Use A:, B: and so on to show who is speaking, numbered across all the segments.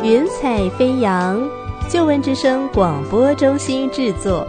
A: 云彩飞扬，救闻之声广播中心制作。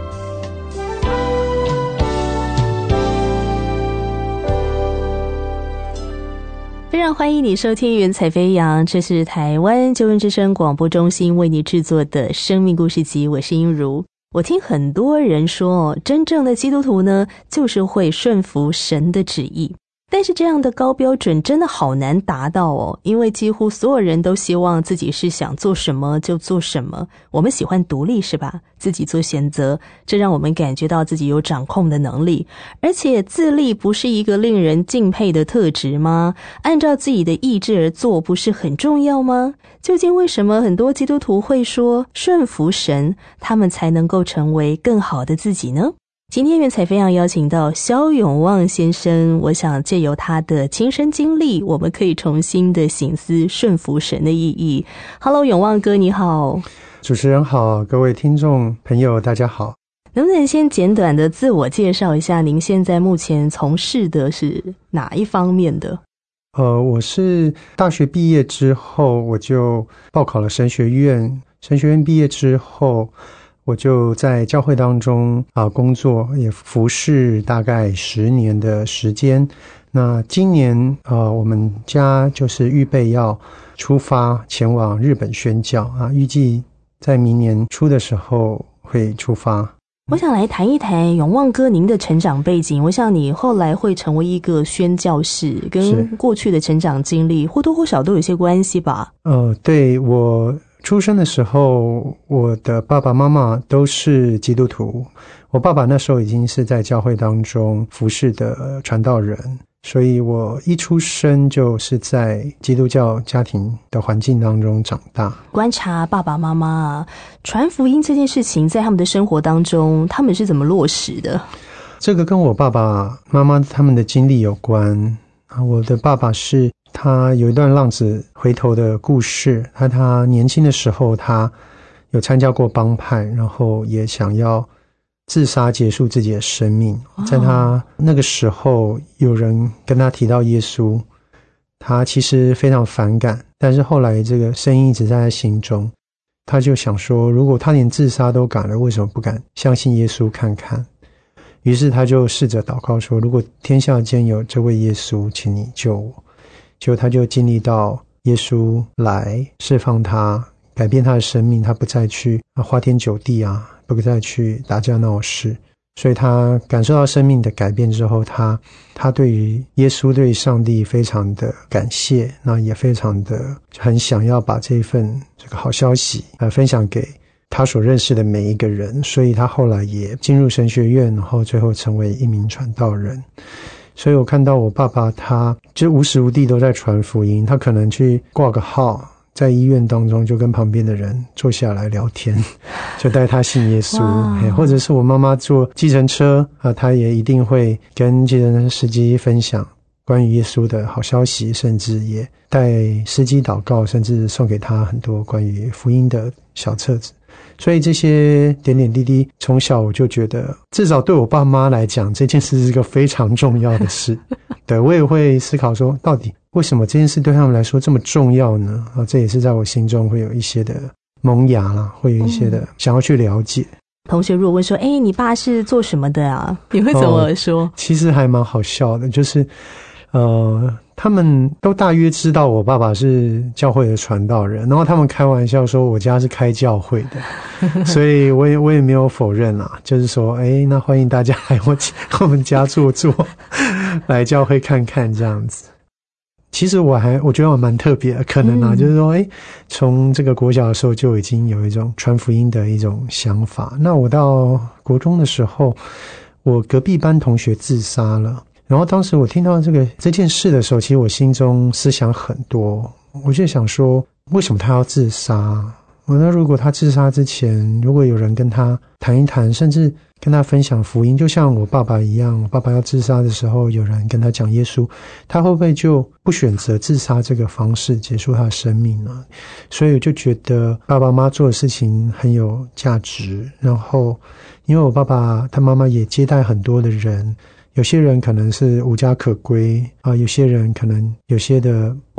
A: 非常欢迎你收听云彩飞扬，这是台湾救闻之声广播中心为你制作的生命故事集，我是英如。我听很多人说，真正的基督徒呢，就是会顺服神的旨意。但是这样的高标准真的好难达到哦，因为几乎所有人都希望自己是想做什么就做什么。我们喜欢独立是吧？自己做选择，这让我们感觉到自己有掌控的能力。而且自立不是一个令人敬佩的特质吗？按照自己的意志而做不是很重要吗？究竟为什么很多基督徒会说顺服神，他们才能够成为更好的自己呢？今天云彩飞扬邀请到萧永旺先生，我想借由他的亲身经历，我们可以重新的省思顺服神的意义。Hello， 永旺哥你好。
B: 主持人好，各位听众朋友大家好。
A: 能不能先简短的自我介绍一下，您现在目前从事的是哪一方面的？
B: 我是大学毕业之后，我就报考了神学院，神学院毕业之后我就在教会当中工作，也服侍大概10年的时间。那今年我们家就是预备要出发前往日本宣教预计在明年初的时候会出发。
A: 我想来谈一谈永旺哥您的成长背景。我想你后来会成为一个宣教士，跟过去的成长经历或多或少都有些关系吧？
B: 对，我出生的时候，我的爸爸妈妈都是基督徒。我爸爸那时候已经是在教会当中服侍的传道人，所以我一出生就是在基督教家庭的环境当中长大。
A: 观察爸爸妈妈传福音这件事情在他们的生活当中，他们是怎么落实的？
B: 这个跟我爸爸妈妈他们的经历有关。我的爸爸是他有一段浪子回头的故事，他年轻的时候他有参加过帮派，然后也想要自杀结束自己的生命。在他那个时候有人跟他提到耶稣，他其实非常反感，但是后来这个声音一直在他心中，他就想说如果他连自杀都敢了，为什么不敢相信耶稣看看？于是他就试着祷告说，如果天下间有这位耶稣，请你救我。结果他就经历到耶稣来释放他，改变他的生命，他不再去花天酒地不再去打架闹事。所以他感受到生命的改变之后，他对于耶稣对于上帝非常的感谢，那也非常的很想要把这个好消息分享给他所认识的每一个人。所以他后来也进入神学院，然后最后成为一名传道人。所以我看到我爸爸他就无时无地都在传福音，他可能去挂个号，在医院当中就跟旁边的人坐下来聊天，就带他信耶稣或者是我妈妈坐计程车他也一定会跟计程车司机分享关于耶稣的好消息，甚至也带司机祷告，甚至送给他很多关于福音的小册子。所以这些点点滴滴，从小我就觉得至少对我爸妈来讲，这件事是一个非常重要的事。对，我也会思考说到底为什么这件事对他们来说这么重要呢？这也是在我心中会有一些的萌芽啦，会有一些的想要去了解。
A: 同学如果问说你爸是做什么的啊，你会怎么说？
B: 其实还蛮好笑的，就是他们都大约知道我爸爸是教会的传道人，然后他们开玩笑说我家是开教会的，所以我也没有否认啦，就是说那欢迎大家来我们家坐坐，来教会看看这样子。其实我觉得我蛮特别的，可能就是说从这个国小的时候就已经有一种传福音的一种想法。那我到国中的时候，我隔壁班同学自杀了，然后当时我听到这件事的时候，其实我心中思想很多，我就想说为什么他要自杀？那如果他自杀之前，如果有人跟他谈一谈，甚至跟他分享福音，就像我爸爸一样，我爸爸要自杀的时候有人跟他讲耶稣，他会不会就不选择自杀这个方式结束他的生命呢？所以我就觉得爸爸妈妈做的事情很有价值。然后因为我爸爸他妈妈也接待很多的人，有些人可能是无家可归有些人可能有些的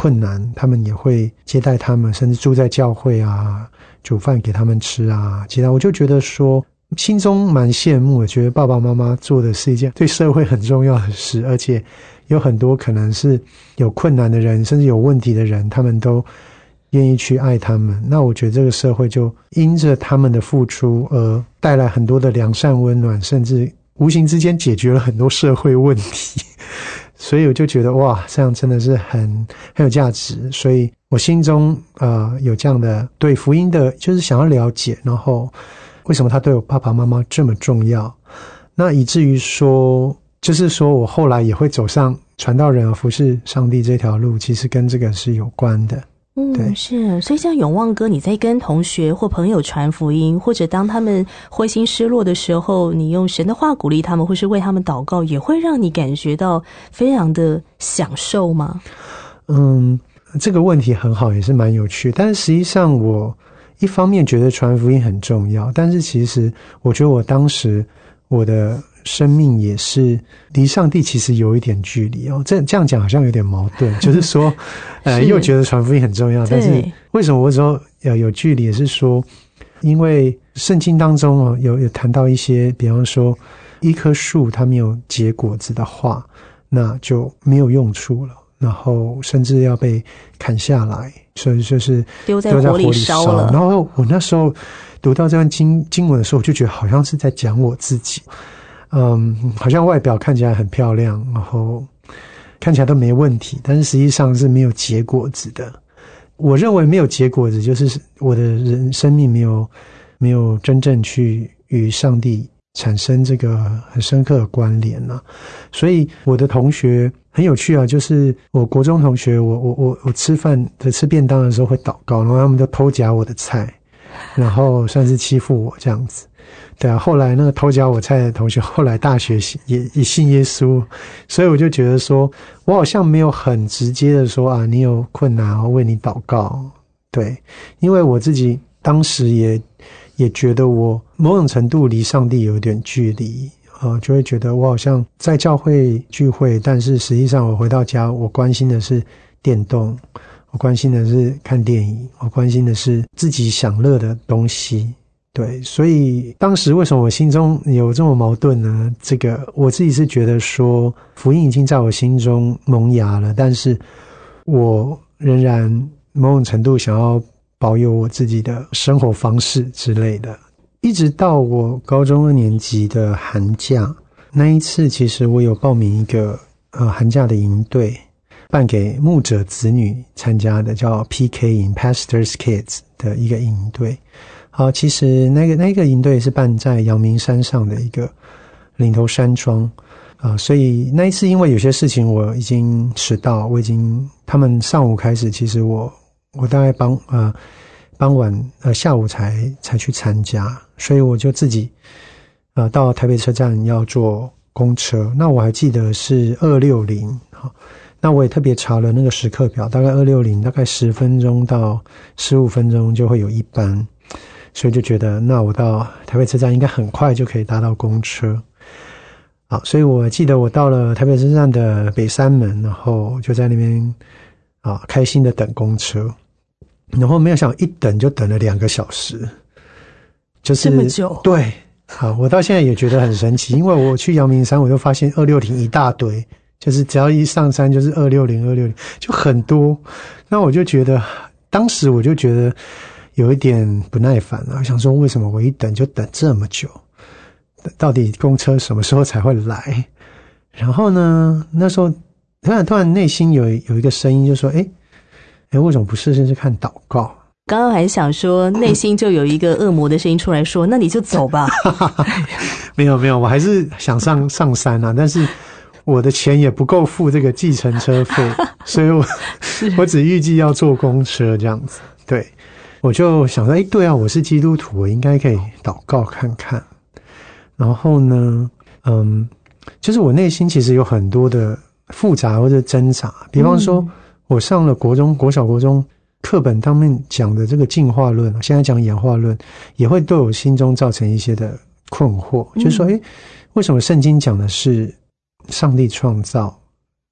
B: 困难，他们也会接待他们，甚至住在教会啊，煮饭给他们吃啊，接待。我就觉得说心中蛮羡慕的，觉得爸爸妈妈做的是一件对社会很重要的事，而且有很多可能是有困难的人，甚至有问题的人，他们都愿意去爱他们。那我觉得这个社会就因着他们的付出而带来很多的良善温暖，甚至无形之间解决了很多社会问题。所以我就觉得哇，这样真的是很有价值。所以我心中有这样的对福音的就是想要了解，然后为什么他对我爸爸妈妈这么重要，那以至于说就是说我后来也会走上传道人服侍上帝这条路，其实跟这个是有关的。对，
A: 是。所以像永旺哥，你在跟同学或朋友传福音，或者当他们灰心失落的时候，你用神的话鼓励他们，或是为他们祷告，也会让你感觉到非常的享受吗？
B: 这个问题很好，也是蛮有趣。但是实际上我一方面觉得传福音很重要，但是其实我觉得我当时我的生命也是离上帝其实有一点距离哦。这样讲好像有点矛盾，就是说又觉得传福音很重要，但是为什么我说有距离，也是说因为圣经当中有谈到一些，比方说一棵树它没有结果子的话，那就没有用处了，然后甚至要被砍下来，所以就是
A: 丢在火里烧了。
B: 然后我那时候读到这段经文的时候，我就觉得好像是在讲我自己。好像外表看起来很漂亮，然后看起来都没问题，但是实际上是没有结果子的。我认为没有结果子就是我的生命没有真正去与上帝产生这个很深刻的关联啊。所以我的同学很有趣啊，就是我国中同学，我吃便当的时候会祷告，然后他们就偷夹我的菜，然后算是欺负我这样子。对啊，后来那个偷夹我菜的同学后来大学也信耶稣，所以我就觉得说我好像没有很直接的说啊，你有困难我为你祷告。对，因为我自己当时也觉得我某种程度离上帝有点距离，就会觉得我好像在教会聚会，但是实际上我回到家，我关心的是电动，我关心的是看电影，我关心的是自己享乐的东西。对，所以当时为什么我心中有这么矛盾呢？这个我自己是觉得说福音已经在我心中萌芽了，但是我仍然某种程度想要保有我自己的生活方式之类的。一直到我高中2年级的寒假，那一次其实我有报名一个寒假的营队，办给牧者子女参加的，叫 PK 营 Pastors Kids 的一个营队。其实那个营队是办在阳明山上的一个岭头山庄所以那一次因为有些事情我已经迟到，他们上午开始，其实我大概傍晚下午才去参加，所以我就自己到台北车站要坐公车。那我还记得是260，那我也特别查了那个时刻表，大概260大概10分钟到15分钟就会有一班，所以就觉得那我到台北车站应该很快就可以搭到公车。好，所以我记得我到了台北车站的北三门，然后就在那边开心的等公车，然后没有想一等就等了2个小时，就是
A: 这么久。
B: 对，好，我到现在也觉得很神奇，因为我去阳明山我就发现260一大堆，就是只要一上山就是260就很多。那我就觉得当时我就觉得有一点不耐烦啊，想说为什么我一等就等这么久，到底公车什么时候才会来？然后呢，那时候突然内心有一个声音就说为什么不试试看祷告？
A: 刚刚还想说内心就有一个恶魔的声音出来说那你就走吧。
B: 没有，我还是想上山啊，但是我的钱也不够付这个计程车费，所以我只预计要坐公车这样子。对，我就想说对啊，我是基督徒，我应该可以祷告看看。然后呢就是我内心其实有很多的复杂或者挣扎，比方说我上了国小国中课本上面讲的这个进化论，现在讲演化论，也会对我心中造成一些的困惑，就是说为什么圣经讲的是上帝创造，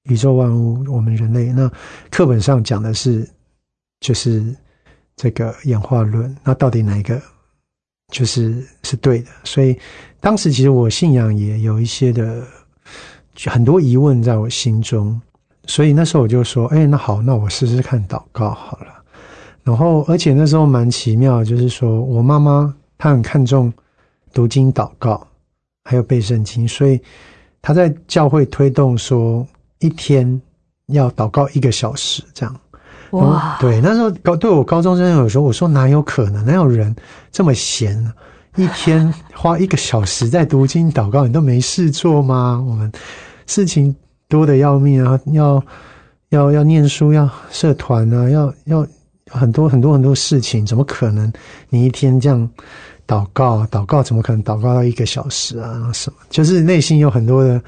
B: 宇宙万物，我们人类。那课本上讲的是就是这个演化论，那到底哪一个是对的？所以当时其实我信仰也有一些的很多疑问在我心中，所以那时候我就说那好，那我试试看祷告好了。然后而且那时候蛮奇妙，就是说我妈妈她很看重读经祷告还有背圣经，所以她在教会推动说一天要祷告1个小时这样。
A: 哇，
B: 对，那时候对我高中生有时候我说哪有可能，哪有人这么闲呢？一天花1个小时在读经祷告，你都没事做吗？我们事情多得要命啊，要念书，要社团啊，要很多事情，怎么可能你一天这样祷告怎么可能祷告到1个小时啊？什么就是内心有很多的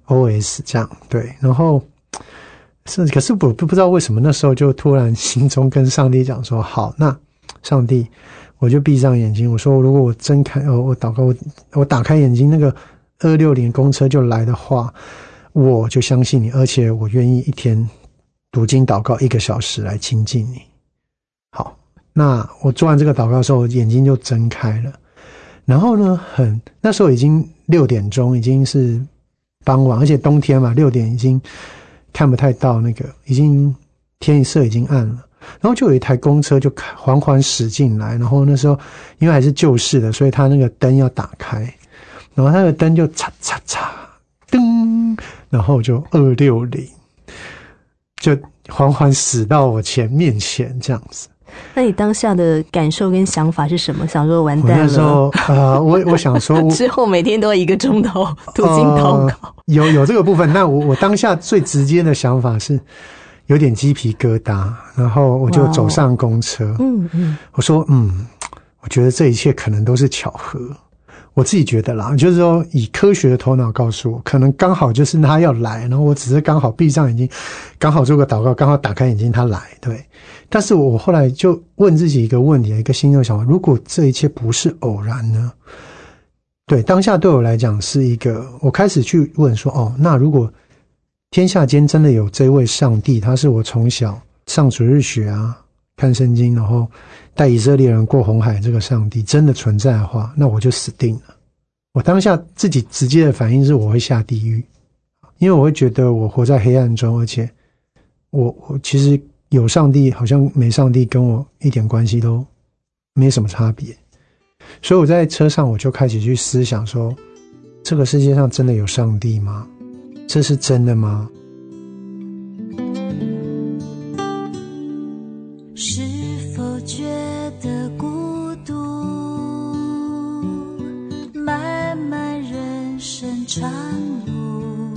B: OS 这样。对，然后可是我不知道为什么那时候就突然心中跟上帝讲说，好，那上帝，我就闭上眼睛，我说如果我睁开我祷告，我打开眼睛，那个260公车就来的话，我就相信你，而且我愿意一天读经祷告1个小时来亲近你。好，那我做完这个祷告的时候，我眼睛就睁开了。然后呢，那时候已经6点钟，已经是傍晚，而且冬天嘛，6点已经看不太到那个，已经天色已经暗了。然后就有一台公车就缓缓驶进来，然后那时候因为还是旧式的，所以它那个灯要打开，然后它的灯就嚓嚓嚓噔，然后就260就缓缓驶到我面前这样子。
A: 那你当下的感受跟想法是什么？想说完蛋了。
B: 我那时候我想说
A: 之后每天都要1个钟头读经祷告。
B: 有这个部分。那我当下最直接的想法是有点鸡皮疙瘩，然后我就走上公车。我说我觉得这一切可能都是巧合。我自己觉得啦，就是说以科学的头脑告诉我，可能刚好就是他要来，然后我只是刚好闭上眼睛，刚好做个祷告，刚好打开眼睛他来。对，但是我后来就问自己一个问题，一个心中想法，如果这一切不是偶然呢？对，当下对我来讲是一个，我开始去问说，那如果天下间真的有这位上帝，他是我从小上主日学啊，看圣经，然后带以色列人过红海，这个上帝真的存在的话，那我就死定了。我当下自己直接的反应是我会下地狱，因为我会觉得我活在黑暗中，而且我其实有上帝好像没上帝跟我一点关系都没什么差别。所以我在车上我就开始去思想说，这个世界上真的有上帝吗？这是真的吗？
C: 是否觉得孤独？漫漫人生长路，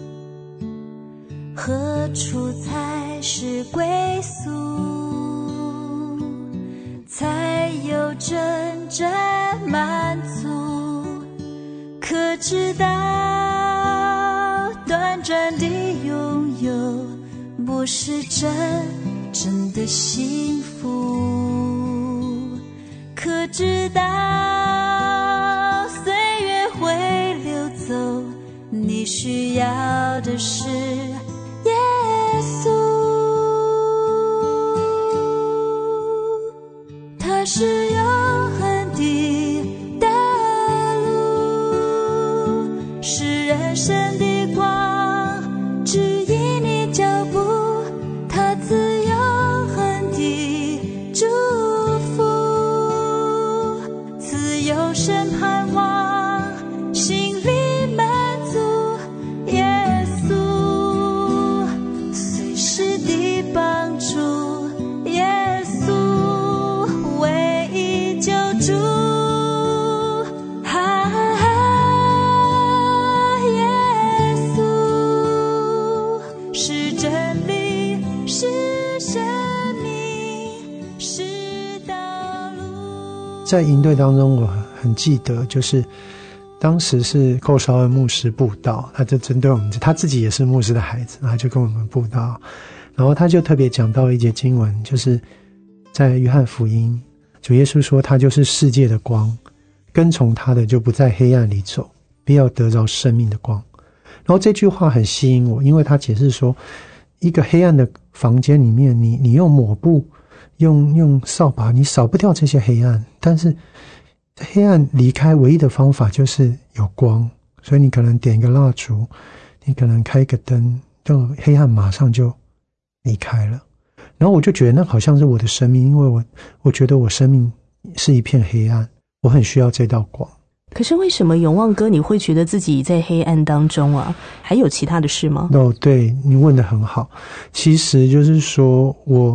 C: 何处才是归宿？才有真正满足？可知道短暂的拥有不是真正的幸福？可知道岁月会流走，你需要的是耶稣，他是永恒的路，是人生的光，指引你脚步，他自永恒的祝福，自由身盼望，心里满足，耶稣随时的帮助，耶稣唯一救主，耶稣是真理，是生命，是道路。
B: 在营队当中我很记得，就是当时是寇绍恩牧师布道，他就针对我们，他自己也是牧师的孩子，他就跟我们布道，然后他就特别讲到一节经文，就是在约翰福音，主耶稣说他就是世界的光，跟从他的就不在黑暗里走，必要得着生命的光。 然后这句话很吸引我，因为他解释说，一个黑暗的房间里面，你用抹布、用扫把，你扫不掉这些黑暗，但是黑暗离开唯一的方法就是有光，所以你可能点一个蜡烛，你可能开一个灯，这个黑暗马上就离开了。然后我就觉得那好像是我的生命，因为我觉得我生命是一片黑暗，我很需要这道光。
A: 可是为什么永旺哥你会觉得自己在黑暗当中啊？还有其他的事吗？
B: 对，你问得很好。其实就是说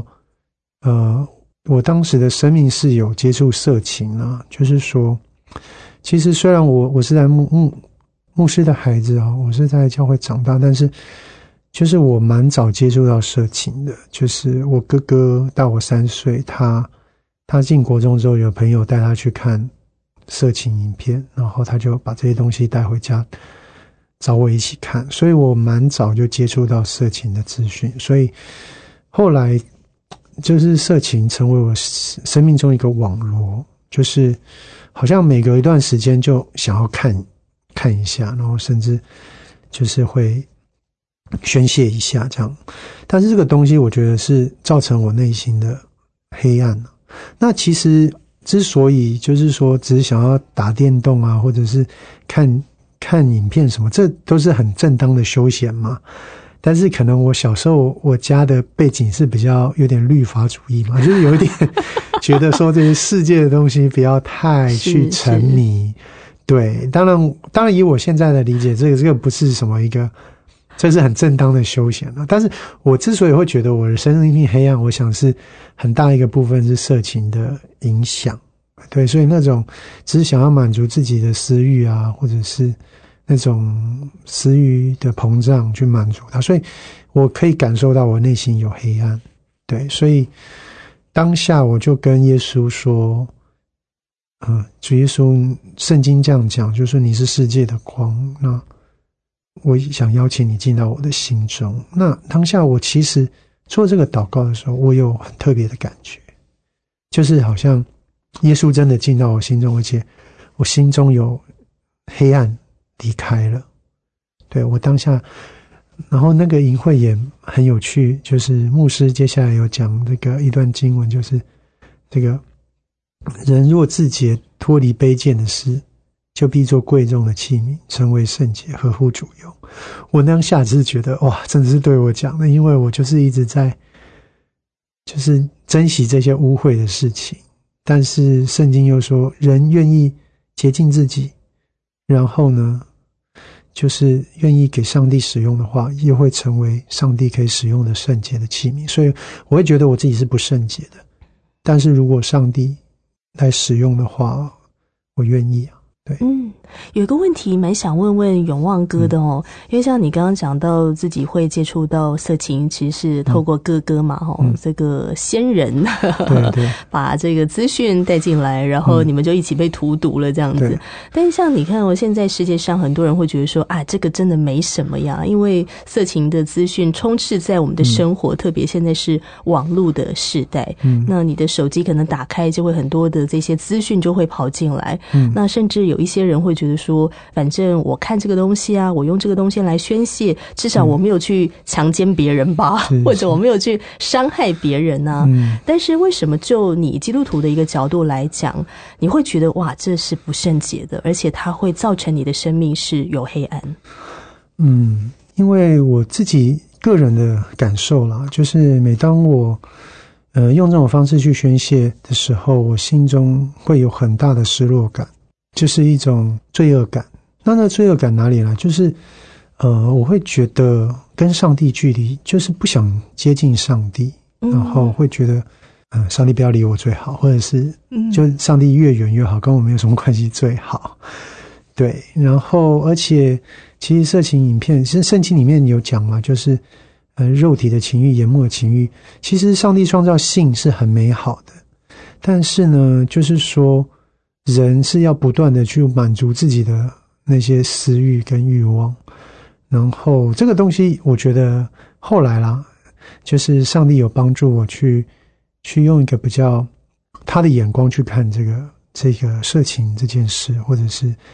B: 我当时的生命是有接触色情啊，就是说其实虽然我是在牧师的孩子啊，我是在教会长大，但是就是我蛮早接触到色情的。就是我哥哥大我3岁，他进国中之后，有朋友带他去看色情影片，然后他就把这些东西带回家找我一起看，所以我蛮早就接触到色情的资讯。所以后来就是色情成为我生命中一个网罗，就是好像每隔一段时间就想要看一下，然后甚至就是会宣泄一下这样。但是这个东西我觉得是造成我内心的黑暗。那其实之所以就是说只是想要打电动啊，或者是看影片什么，这都是很正当的休闲嘛。但是可能我小时候我家的背景是比较有点律法主义嘛，就是有一点觉得说这些世界的东西不要太去沉迷。对，当然以我现在的理解，这个不是什么一个，这是很正当的休闲了。但是我之所以会觉得我的生命黑暗，我想是很大一个部分是色情的影响。对，所以那种只是想要满足自己的私欲啊，或者是那种私欲的膨胀去满足它，所以我可以感受到我内心有黑暗。对，所以当下我就跟耶稣说，主耶稣，圣经这样讲，就是说你是世界的光，那我想邀请你进到我的心中。那当下我其实做这个祷告的时候，我有很特别的感觉，就是好像耶稣真的进到我心中，而且我心中有黑暗离开了。对，我当下，然后那个营会也很有趣，就是牧师接下来有讲这个一段经文，就是这个人若自洁，脱离卑贱的事，就必做贵重的器皿，成为圣洁，合乎主用。我当下只是觉得哇，真的是对我讲的，因为我就是一直在就是珍惜这些污秽的事情，但是圣经又说人愿意洁净自己，然后呢就是愿意给上帝使用的话，又会成为上帝可以使用的圣洁的器皿。所以我会觉得我自己是不圣洁的，但是如果上帝来使用的话，我愿意啊。对，
A: 有一个问题蛮想问问永旺哥的哦，因为像你刚刚讲到自己会接触到色情，其实是透过哥哥嘛，这个仙人
B: 对
A: 把这个资讯带进来，然后你们就一起被荼毒了这样子。但是像你看现在世界上很多人会觉得说这个真的没什么呀，因为色情的资讯充斥在我们的生活，特别现在是网络的时代，那你的手机可能打开就会很多的这些资讯就会跑进来，那甚至有一些人会觉得说，反正我看这个东西啊，我用这个东西来宣泄，至少我没有去强奸别人吧，或者我没有去伤害别人啊。但是为什么就你基督徒的一个角度来讲，你会觉得哇，这是不圣洁的，而且它会造成你的生命是有黑暗？
B: 因为我自己个人的感受啦，就是每当我用这种方式去宣泄的时候，我心中会有很大的失落感，就是一种罪恶感。那罪恶感哪里来？就是我会觉得跟上帝距离，就是不想接近上帝，然后会觉得上帝不要理我最好，或者是就上帝越远越好，跟我没有什么关系最好。对，然后而且其实色情影片，其实圣经里面有讲嘛，就是肉体的情欲、眼目的情欲，其实上帝创造性是很美好的，但是呢，就是说人是要不断的去满足自己的那些私欲跟欲望，然后这个东西我觉得后来啦，就是上帝有帮助我去用一个比较他的眼光去看这个色情这件事，或者是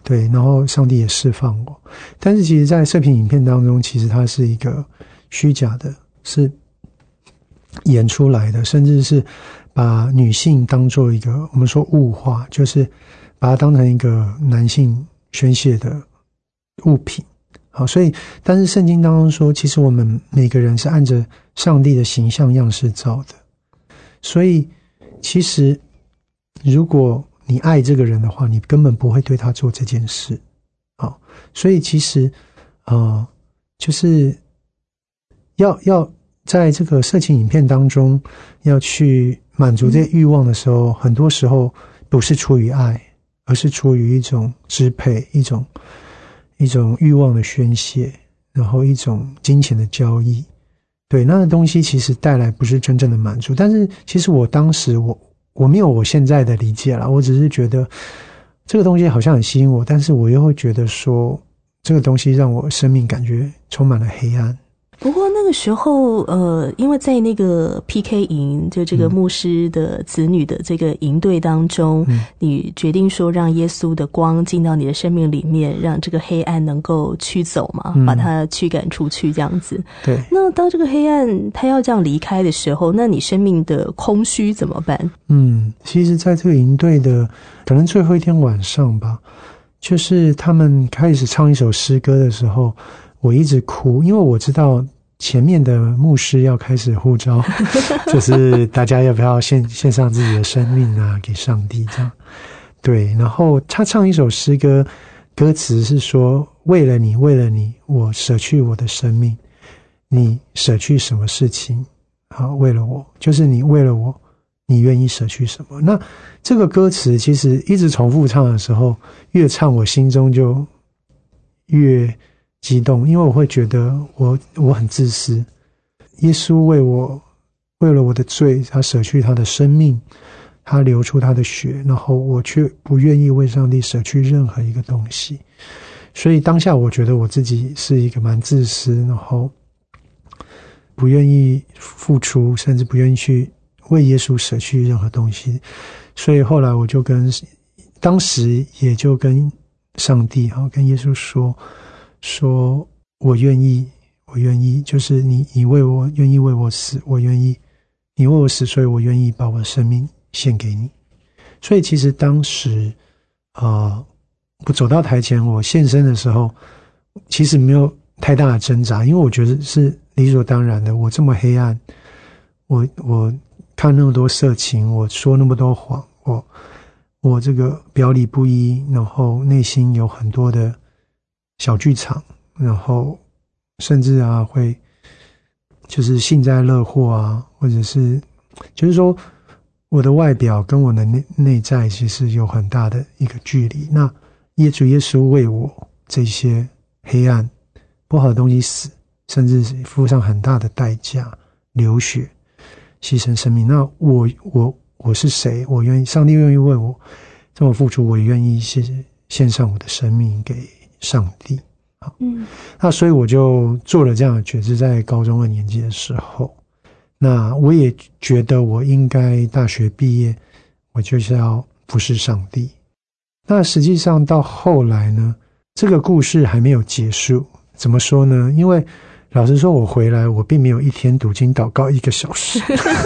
B: 对，然后上帝也释放我。但是其实在色情影片当中，其实它是一个虚假的，是演出来的，甚至是把女性当做一个我们说物化，就是把它当成一个男性宣泄的物品。好，所以但是圣经当中说，其实我们每个人是按着上帝的形象样式造的，所以其实如果你爱这个人的话，你根本不会对他做这件事。好，所以其实就是要在这个色情影片当中要去满足这些欲望的时候，很多时候不是出于爱，而是出于一种支配，一种欲望的宣泄，然后一种金钱的交易。对，那个东西其实带来不是真正的满足。但是其实我当时我没有我现在的理解啦，我只是觉得这个东西好像很吸引我，但是我又会觉得说这个东西让我生命感觉充满了黑暗。
A: 不过那个时候因为在那个 PK 营，就这个牧师的子女的这个营队当中，你决定说让耶稣的光进到你的生命里面，让这个黑暗能够驱走嘛，把它驱赶出去这样子。
B: 对。
A: 那当这个黑暗它要这样离开的时候，那你生命的空虚怎么办？
B: 其实在这个营队的可能最后一天晚上吧，就是他们开始唱一首诗歌的时候，我一直哭，因为我知道前面的牧师要开始呼召，就是大家要不要献上自己的生命啊，给上帝这样。对，然后他唱一首诗歌，歌词是说：为了你，为了你，我舍去我的生命。你舍去什么事情？好，为了我，就是你为了我，你愿意舍去什么？那这个歌词其实一直重复唱的时候，越唱我心中就越激动，因为我会觉得我很自私。耶稣为了我的罪，他舍去他的生命，他流出他的血，然后我却不愿意为上帝舍去任何一个东西。所以当下我觉得我自己是一个蛮自私，然后不愿意付出，甚至不愿意去为耶稣舍去任何东西。所以后来我就当时也就跟上帝跟耶稣说我愿意，就是你愿意为我死，我愿意，你为我死，所以我愿意把我的生命献给你。所以其实当时我走到台前，我献身的时候，其实没有太大的挣扎，因为我觉得是理所当然的。我这么黑暗，我看那么多色情，我说那么多谎，我这个表里不一，然后内心有很多的小剧场，然后甚至会就是幸灾乐祸啊，或者是就是说我的外表跟我的内在其实有很大的一个距离。那主耶稣为我这些黑暗不好的东西死，甚至付上很大的代价，流血牺牲生命。那我是谁？我愿意，上帝愿意为我这么付出，我也愿意献上我的生命给上帝。那所以我就做了这样的决志，在高中2年级的时候。那我也觉得我应该大学毕业，我就是要服侍上帝。那实际上到后来呢，这个故事还没有结束。怎么说呢？因为老实说，我回来我并没有一天读经祷告1个小时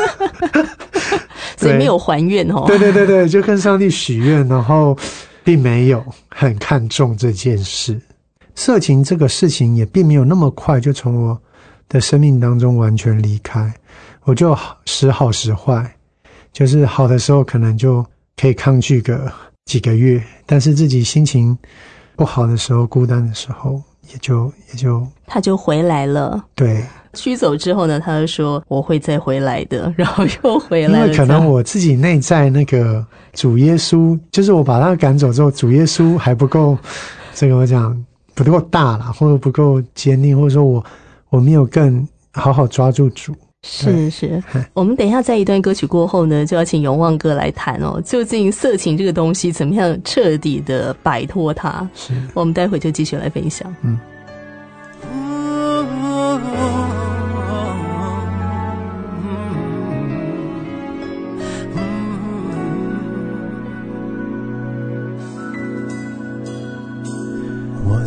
A: 所以没有还愿哦。
B: 对，就跟上帝许愿，然后并没有很看重这件事。色情这个事情也并没有那么快就从我的生命当中完全离开，我就时好时坏，就是好的时候可能就可以抗拒个几个月，但是自己心情不好的时候，孤单的时候，也就
A: 他就回来了。
B: 对，
A: 驱走之后呢，他就说我会再回来的，然后又回来了。
B: 因为可能我自己内在那个主耶稣，就是我把他赶走之后，主耶稣还不够，这个我讲不够大啦，或者不够坚定，或者说我没有更好好抓住主。
A: 是，我们等一下在一段歌曲过后呢，就要请永旺哥来谈究竟色情这个东西怎么样彻底的摆脱它。
B: 是，
A: 我们待会就继续来分享。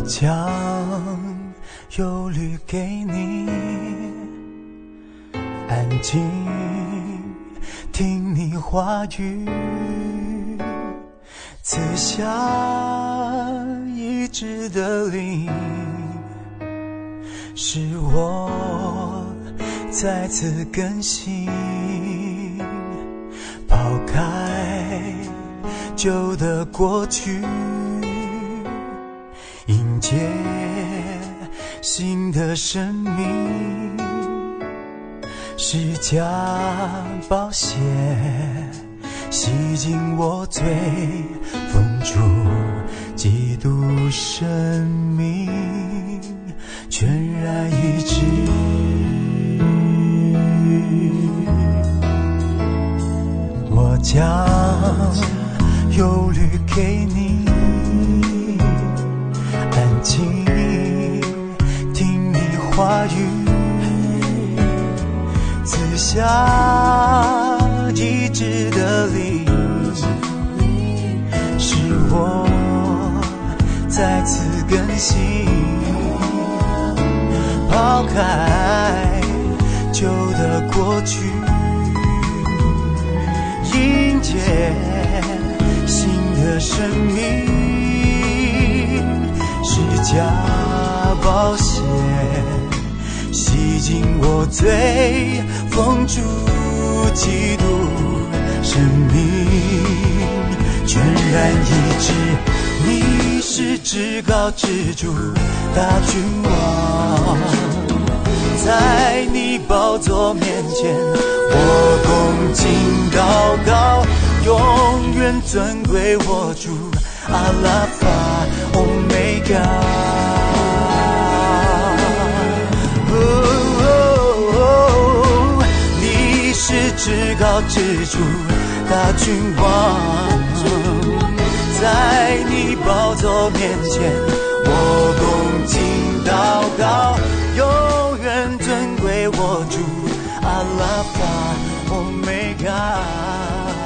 D: 将忧虑给你，安静听你话语，赐下医治的灵，使我再次更新，抛开旧的过去，迎接新的生命，十架宝血洗净我罪，封住基督生命，全然医治。我将忧虑给你，安静听你话语，赐下医治的灵，使我再次更新，抛开旧的过去，迎接新的生命，十架宝血洗净我罪，封住基督生命，全然医治。你是至高之主，大君王，在你宝座面前，我恭敬祷告，永远尊贵我主，阿拉法欧米伽。你是至高之主，大君王，在你宝座面前，我恭敬祷告，永远尊贵我主，阿拉法欧米伽。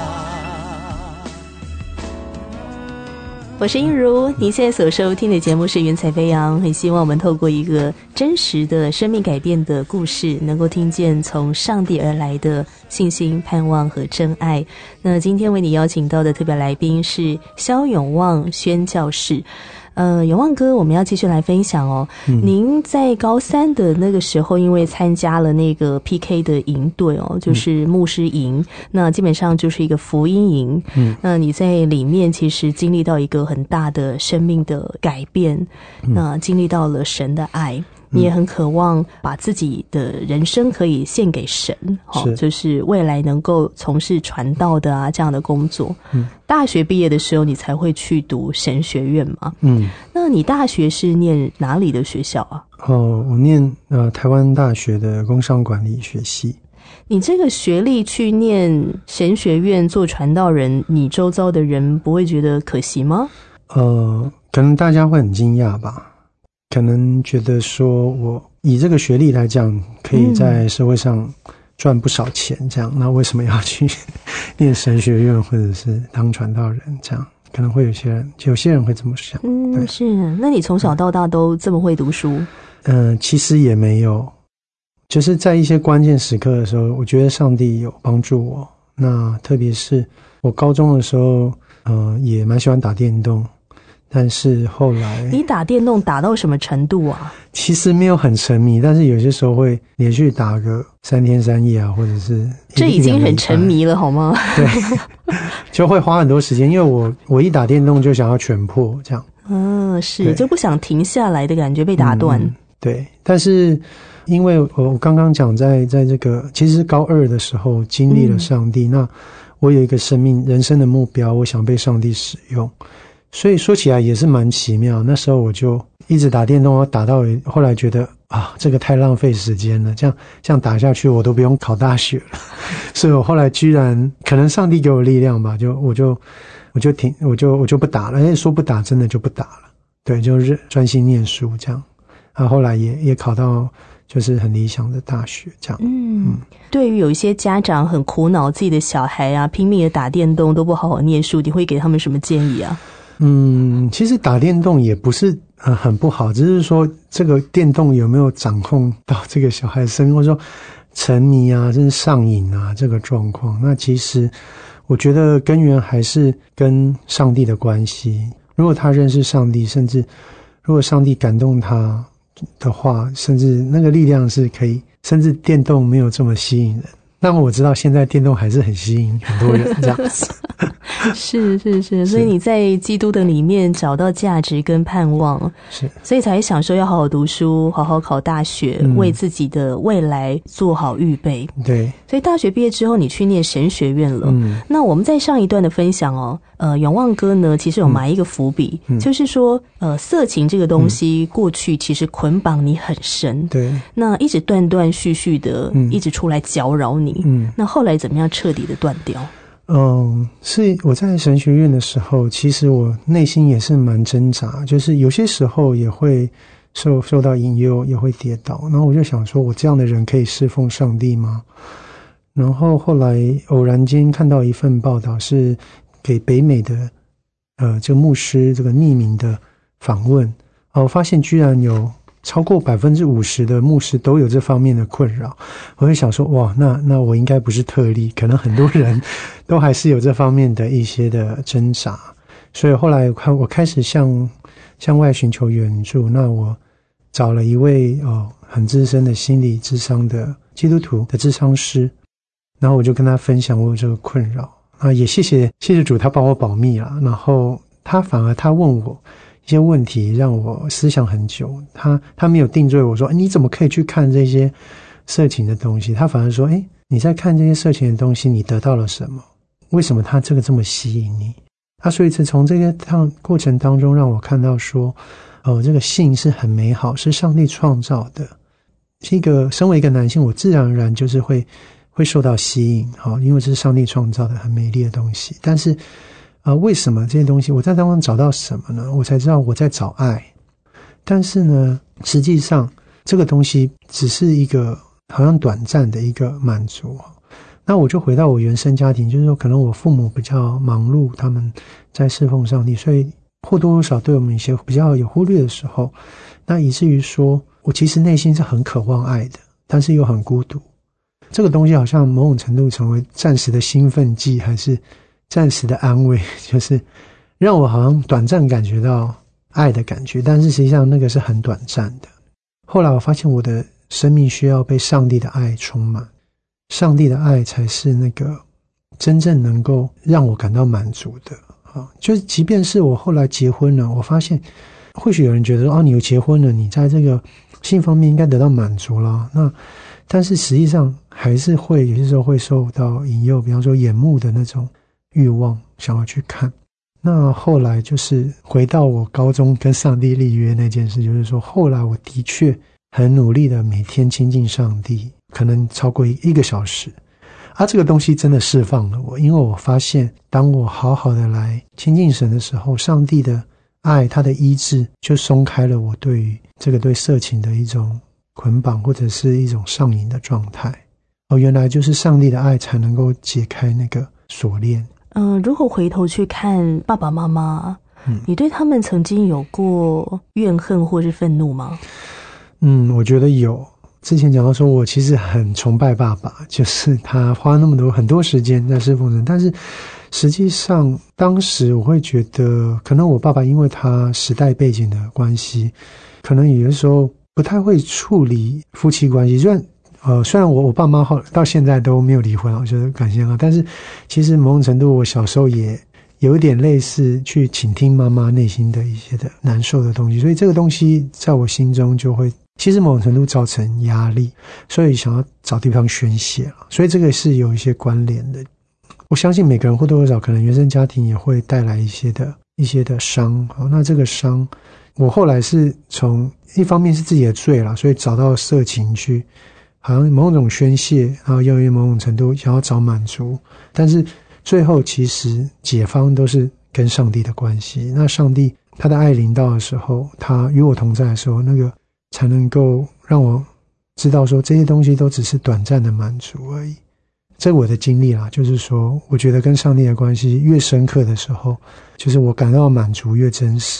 A: 我是映如，您现在所收听的节目是云彩飞扬，很希望我们透过一个真实的生命改变的故事，能够听见从上帝而来的信心、盼望和真爱。那今天为你邀请到的特别来宾是萧永旺宣教士。永旺哥，我们要继续来分享哦。您在高三的那个时候，因为参加了那个 PK 的营队哦，就是牧师营，那基本上就是一个福音营。那你在里面其实经历到一个很大的生命的改变，那经历到了神的爱。你也很渴望把自己的人生可以献给神，就是未来能够从事传道的啊这样的工作。大学毕业的时候你才会去读神学院嘛。那你大学是念哪里的学校啊？
B: 我念台湾大学的工商管理学系。
A: 你这个学历去念神学院做传道人，你周遭的人不会觉得可惜吗？
B: 可能大家会很惊讶吧，可能觉得说我以这个学历来讲可以在社会上赚不少钱这样，那为什么要去念神学院或者是当传道人这样，可能会有些人会这么想。
A: 是。那你从小到大都这么会读书？
B: 其实也没有，就是在一些关键时刻的时候，我觉得上帝有帮助我。那特别是我高中的时候也蛮喜欢打电动，但是后来
A: 你打电动打到什么程度啊？
B: 其实没有很沉迷，但是有些时候会连续打个3天3夜啊，或者是
A: 这已经很沉迷了好吗？
B: 对，就会花很多时间，因为我一打电动就想要全破这样。
A: 是，就不想停下来的感觉，被打断。
B: 对，但是因为我刚刚讲在这个其实高2的时候经历了上帝，那我有一个人生的目标，我想被上帝使用，所以说起来也是蛮奇妙。那时候我就一直打电动，打到后来觉得这个太浪费时间了，这样打下去我都不用考大学了。所以我后来居然可能上帝给我力量吧，我就不打了，说不打真的就不打了。对，就是专心念书这样。后来也考到就是很理想的大学这样。
A: 对于有一些家长很苦恼自己的小孩啊拼命的打电动都不好好念书，你会给他们什么建议啊？
B: 其实打电动也不是很不好，只是说这个电动有没有掌控到这个小孩的生命，或者说沉迷啊，甚至上瘾啊这个状况。那其实我觉得根源还是跟上帝的关系。如果他认识上帝，甚至如果上帝感动他的话，甚至那个力量是可以，甚至电动没有这么吸引人。但我知道现在电动还是很吸引很多人这样子。
A: 是，所以你在基督的里面找到价值跟盼望，
B: 是，
A: 所以才想说要好好读书，好好考大学，为自己的未来做好预备。
B: 对，
A: 所以大学毕业之后你去念神学院了。那我们在上一段的分享永旺哥呢其实有埋一个伏笔，就是说色情这个东西过去其实捆绑你很深，
B: 对，
A: 那一直断断续续的一直出来搅扰你，那后来怎么样彻底的断掉？
B: 是我在神学院的时候，其实我内心也是蛮挣扎，就是有些时候也会受到引诱，也会跌倒。然后我就想说，我这样的人可以侍奉上帝吗？然后后来偶然间看到一份报道，是给北美的这个牧师这个匿名的访问，我发现居然有超过 50% 的牧师都有这方面的困扰。我会想说，哇，那我应该不是特例，可能很多人都还是有这方面的一些的挣扎。所以后来我开始向外寻求援助，那我找了一位很资深的心理諮商的基督徒的諮商师，然后我就跟他分享我有这个困扰，也谢谢主他帮我保密啦。然后他问我一些问题，让我思想很久。他没有定罪我说，你怎么可以去看这些色情的东西？他反而说，你在看这些色情的东西，你得到了什么？为什么他这个这么吸引你？所以从这个过程当中让我看到说，这个性是很美好，是上帝创造的。身为一个男性，我自然而然就是会受到吸引，因为这是上帝创造的很美丽的东西。但是为什么这些东西我在当中找到什么呢？我才知道我在找爱。但是呢，实际上这个东西只是一个好像短暂的一个满足。那我就回到我原生家庭，就是说可能我父母比较忙碌，他们在侍奉上帝，所以或多或少对我们一些比较有忽略的时候，那以至于说我其实内心是很渴望爱的，但是又很孤独。这个东西好像某种程度成为暂时的兴奋剂，还是暂时的安慰，就是让我好像短暂感觉到爱的感觉，但是实际上那个是很短暂的。后来我发现我的生命需要被上帝的爱充满，上帝的爱才是那个真正能够让我感到满足的。就是即便是我后来结婚了，我发现或许有人觉得说，你有结婚了，你在这个性方面应该得到满足了。但是实际上还是有些时候会受到引诱，比方说眼目的那种欲望，想要去看。那后来就是回到我高中跟上帝立约那件事，就是说后来我的确很努力的每天亲近上帝，可能超过1个小时。这个东西真的释放了我，因为我发现当我好好的来亲近神的时候，上帝的爱，他的医治就松开了我对于对色情的一种捆绑，或者是一种上瘾的状态。原来就是上帝的爱才能够解开那个锁链。
A: 如果回头去看爸爸妈妈，你对他们曾经有过怨恨或是愤怒吗？
B: 我觉得有。之前讲到说我其实很崇拜爸爸，就是他花那么很多时间在侍奉神，但是实际上当时我会觉得可能我爸爸因为他时代背景的关系，可能有的时候不太会处理夫妻关系。虽然我爸妈到现在都没有离婚，我觉得感谢啊，但是其实某种程度我小时候也有一点类似去倾听妈妈内心的一些的难受的东西，所以这个东西在我心中就会其实某种程度造成压力，所以想要找地方宣泄了，所以这个是有一些关联的。我相信每个人或多或少可能原生家庭也会带来一些的伤。那这个伤我后来是从一方面是自己的罪啦，所以找到色情去好像某种宣泄，然后又因某种程度想要找满足，但是最后其实解方都是跟上帝的关系。那上帝他的爱临到的时候，他与我同在的时候，那个才能够让我知道说这些东西都只是短暂的满足而已。这我的经历啦，就是说我觉得跟上帝的关系越深刻的时候，就是我感到满足越真实，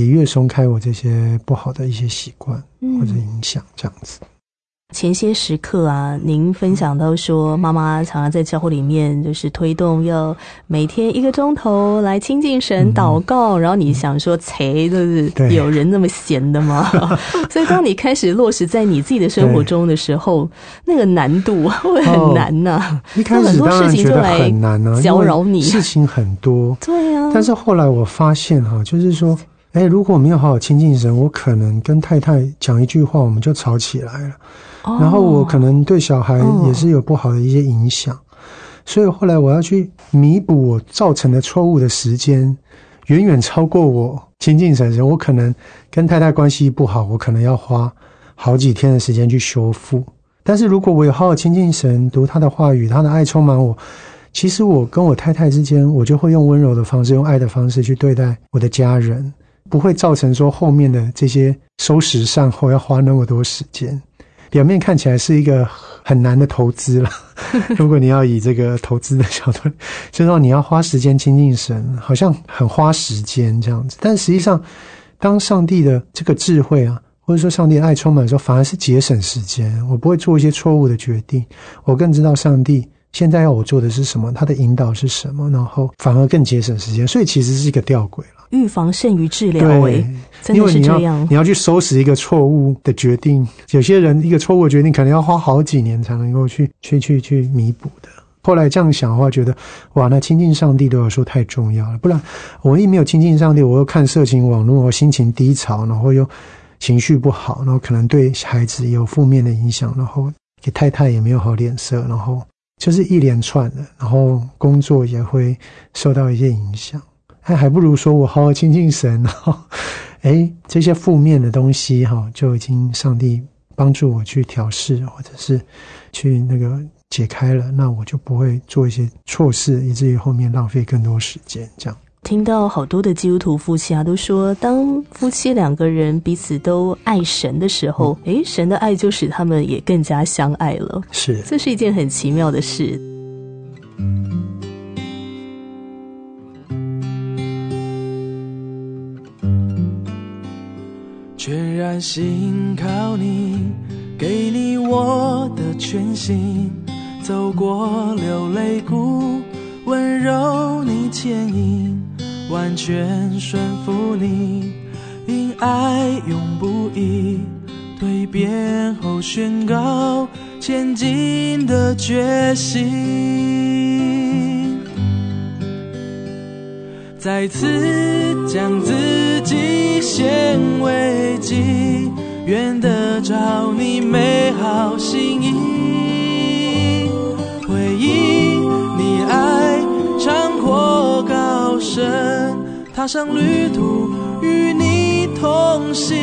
B: 也越松开我这些不好的一些习惯或者影响这样子。
A: 前些时刻啊，您分享到说妈妈常常在教会里面就是推动要每天1个钟头来亲近神祷告，然后你想说就是有人那么闲的吗？所以当你开始落实在你自己的生活中的时候，那个难度会很难啊。
B: 一开始当然觉得很难啊，
A: 搅扰你，
B: 事情很多。
A: 对啊。
B: 但是后来我发现就是说如果我没有好好亲近神，我可能跟太太讲一句话我们就吵起来了，然后我可能对小孩也是有不好的一些影响，所以后来我要去弥补我造成的错误的时间远远超过我亲近神。我可能跟太太关系不好，我可能要花好几天的时间去修复。但是如果我有好好亲近神，读他的话语，他的爱充满我，其实我跟我太太之间，我就会用温柔的方式，用爱的方式去对待我的家人，不会造成说后面的这些收拾善后要花那么多时间。表面看起来是一个很难的投资了如果你要以这个投资的角度，就是说你要花时间亲近神，好像很花时间这样子。但实际上当上帝的这个智慧或者说上帝的爱充满的时候，反而是节省时间。我不会做一些错误的决定，我更知道上帝现在要我做的是什么，他的引导是什么，然后反而更节省时间。所以其实是一个吊诡了，
A: 预防胜于治疗。真的是这样。
B: 你要去收拾一个错误的决定，有些人一个错误的决定可能要花好几年才能够去弥补的。后来这样想的话，觉得哇，那亲近上帝对我说太重要了。不然我一没有亲近上帝，我又看色情网络，我心情低潮，然后又情绪不好，然后可能对孩子有负面的影响，然后给太太也没有好脸色，然后就是一连串的，然后工作也会受到一些影响。还不如说我好好亲近神，然后这些负面的东西就已经上帝帮助我去调试，或者是去那个解开了，那我就不会做一些错事，以至于后面浪费更多时间这样。
A: 听到好多的基督徒夫妻都说，当夫妻2个人彼此都爱神的时候，神的爱就使他们也更加相爱了。
B: 是，
A: 这是一件很奇妙的事。
D: 全然信靠你，给你我的全心，走过流泪谷，温柔你牵引，完全顺服你，因爱永不移，蜕变后宣告前进的决心，再次将自己献为祭，愿得着你美好心意，回应你爱长阔高深，踏上旅途与你同行。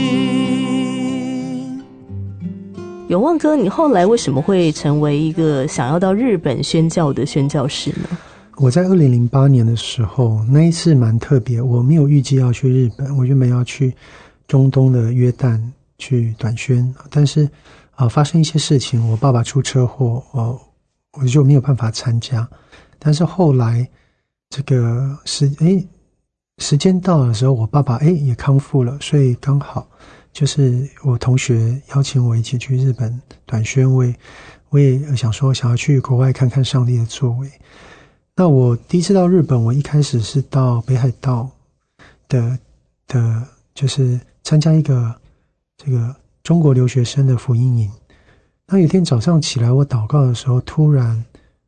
A: 永旺哥，你后来为什么会成为一个想要到日本宣教的宣教士呢？
B: 我在2008年的时候，那一次蛮特别，我没有预计要去日本，我原本要去中东的约旦去短宣，但是发生一些事情，我爸爸出车祸，我就没有办法参加。但是后来这个时间到的时候，我爸爸也康复了，所以刚好就是我同学邀请我一起去日本短宣，我也想说想要去国外看看上帝的作为。那我第一次到日本，我一开始是到北海道的就是参加一个这个中国留学生的福音营。那有一天早上起来，我祷告的时候，突然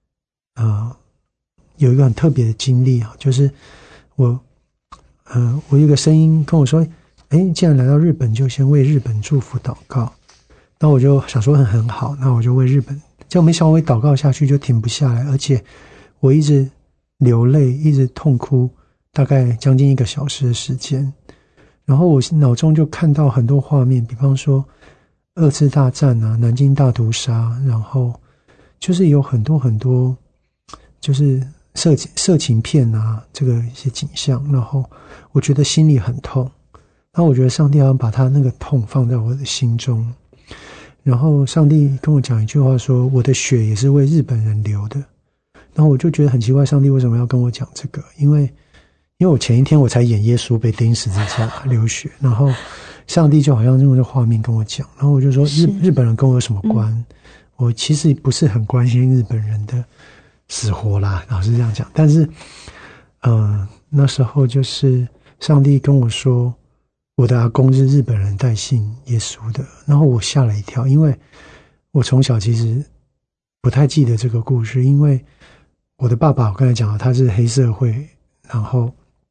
B: 有一个很特别的经历就是我有一个声音跟我说，既然来到日本，就先为日本祝福祷告。那我就想说很好，那我就为日本，结果没想到我一祷告下去就停不下来，而且我一直流泪，一直痛哭，大概将近1个小时的时间。然后我脑中就看到很多画面，比方说2次大战南京大屠杀，然后就是有很多很多就是色情片这个一些景象，然后我觉得心里很痛。然后我觉得上帝要把他那个痛放在我的心中，然后上帝跟我讲一句话说，我的血也是为日本人流的。然后我就觉得很奇怪，上帝为什么要跟我讲这个？因为因为我前一天我才演耶稣被钉十字架流血，然后上帝就好像用这个画面跟我讲，然后我就说日本人跟我有什么关？我其实不是很关心日本人的死活啦，老实这样讲，但是那时候就是上帝跟我说我的阿公是日本人带信耶稣的，然后我吓了一跳，因为我从小其实不太记得这个故事，因为我的爸爸我刚才讲了，他是黑社会，然后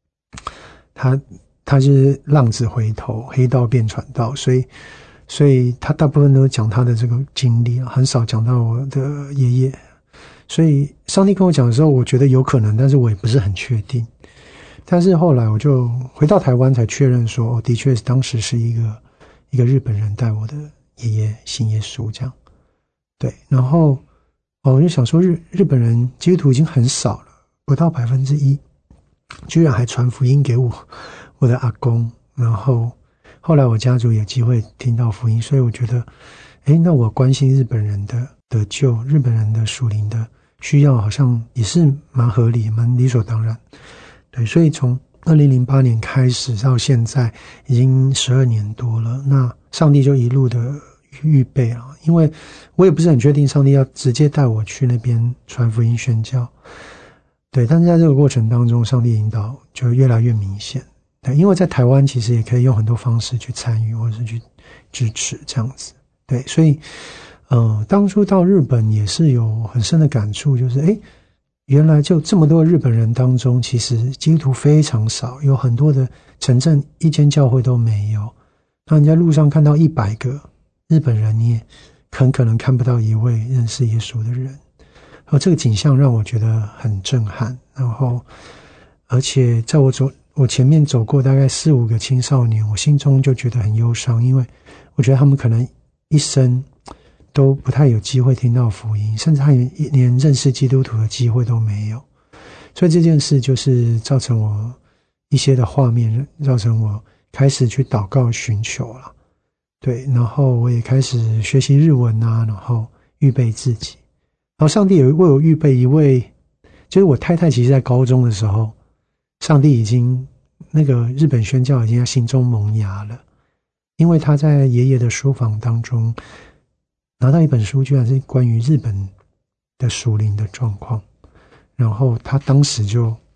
B: 他是浪子回头，黑道变传道，所以他大部分都讲他的这个经历，很少讲到我的爷爷。所以上帝跟我讲的时候，我觉得有可能，但是我也不是很确定。但是后来我就回到台湾才确认说，的确当时是一个日本人带我的爷爷信耶稣这样。对，然后我就想说日本人基督徒已经很少了，不到1%，居然还传福音给我的阿公，然后后来我家族有机会听到福音，所以我觉得那我关心日本人的得救，日本人的属灵的需要好像也是蛮合理蛮理所当然。对，所以从2008年开始到现在已经12年多了，那上帝就一路的预备了，因为我也不是很确定上帝要直接带我去那边传福音宣教。对，但是在这个过程当中，上帝引导就越来越明显。对，因为在台湾其实也可以用很多方式去参与或者是去支持这样子。对，所以当初到日本也是有很深的感触，就是原来就这么多日本人当中，其实基督徒非常少，有很多的城镇一间教会都没有。那你在路上看到100个日本人，你也很可能看不到一位认识耶稣的人。这个景象让我觉得很震撼，然后而且在我前面走过大概4-5个青少年，我心中就觉得很忧伤，因为我觉得他们可能一生都不太有机会听到福音，甚至他连认识基督徒的机会都没有。所以这件事就是造成我一些的画面，造成我开始去祷告寻求了。对，然后我也开始学习日文啊，然后预备自己。然后上帝有为我预备一位，就是我太太其实在高中的时候，上帝已经那个日本宣教已经在心中萌芽了，因为他在爷爷的书房当中拿到一本书，居然是关于日本的属灵的状况，然后他当时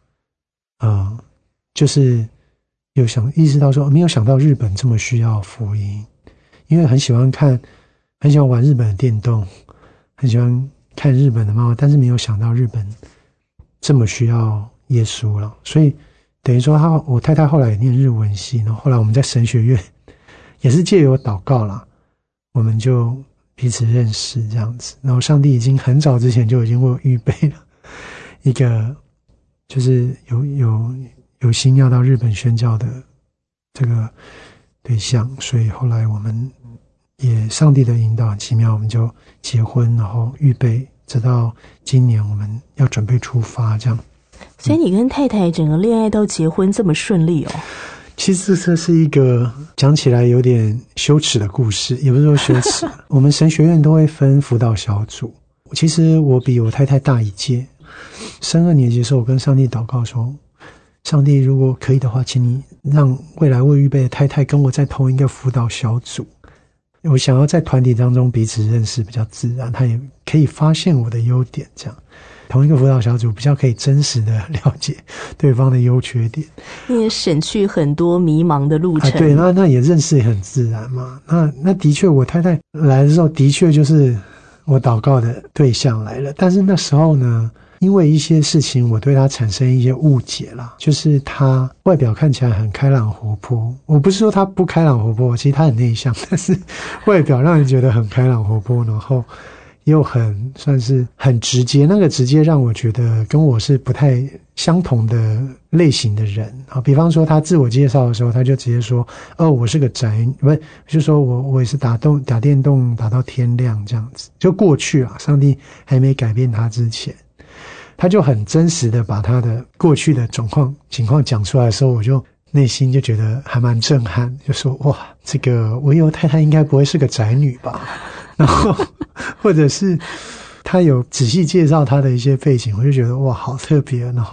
B: 就是意识到说，没有想到日本这么需要福音，因为很喜欢玩日本的电动，很喜欢看日本的漫画，但是没有想到日本这么需要耶稣了。所以等于说我太太后来也念日文系，然后后来我们在神学院也是借由祷告啦，我们就彼此认识这样子。然后上帝已经很早之前就已经为我预备了一个就是有心要到日本宣教的这个对象，所以后来我们也上帝的引导很奇妙，我们就结婚，然后预备直到今年我们要准备出发这样。
A: 所以你跟太太整个恋爱到结婚这么顺利哦？
B: 其实这是一个讲起来有点羞耻的故事，也不是说羞耻我们神学院都会分辅导小组，其实我比我太太大一届，升2年级的时候我跟上帝祷告说，上帝如果可以的话，请你让未来为预备的太太跟我在同一个辅导小组，我想要在团体当中彼此认识比较自然，他也可以发现我的优点，这样同一个辅导小组比较可以真实的了解对方的优缺点，
A: 你也省去很多迷茫的路程。
B: 对，那也认识也很自然嘛。那的确我太太来的时候的确就是我祷告的对象来了，但是那时候呢，因为一些事情我对他产生一些误解啦，就是他外表看起来很开朗活泼，我不是说他不开朗活泼，其实他很内向，但是外表让人觉得很开朗活泼，然后又算是很直接，那个直接让我觉得跟我是不太相同的类型的人。比方说他自我介绍的时候，他就直接说我是个宅，不是，就说我也是打电动打到天亮这样子。就过去啊，上帝还没改变他之前，他就很真实的把他的过去的情况讲出来的时候，我就内心就觉得还蛮震撼，就说哇，这个我以后太太应该不会是个宅女吧。然后或者是他有仔细介绍他的一些背景，我就觉得哇好特别，然后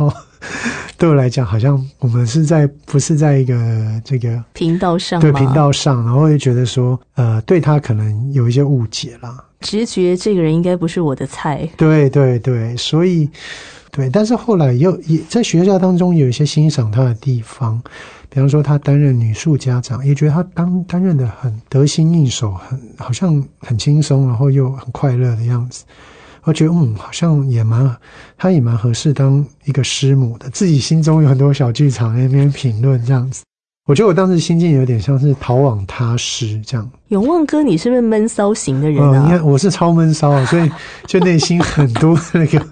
B: 对我来讲，好像我们不是在一个这个
A: 频道上吗？
B: 对，频道上，然后会觉得说，对他可能有一些误解啦，
A: 直觉这个人应该不是我的菜。对
B: 对对，所以对，但是后来也在学校当中有一些欣赏他的地方，比方说他担任女宿家长，也觉得他担任的很得心应手，好像很轻松，然后又很快乐的样子。我觉得好像他也蛮合适当一个师母的，自己心中有很多小剧场在那边评论这样子。我觉得我当时心境有点像是逃往他师这样。
A: 永旺哥，你是不是闷骚型的人啊？
B: 你看我是超闷骚啊，所以就内心很多那个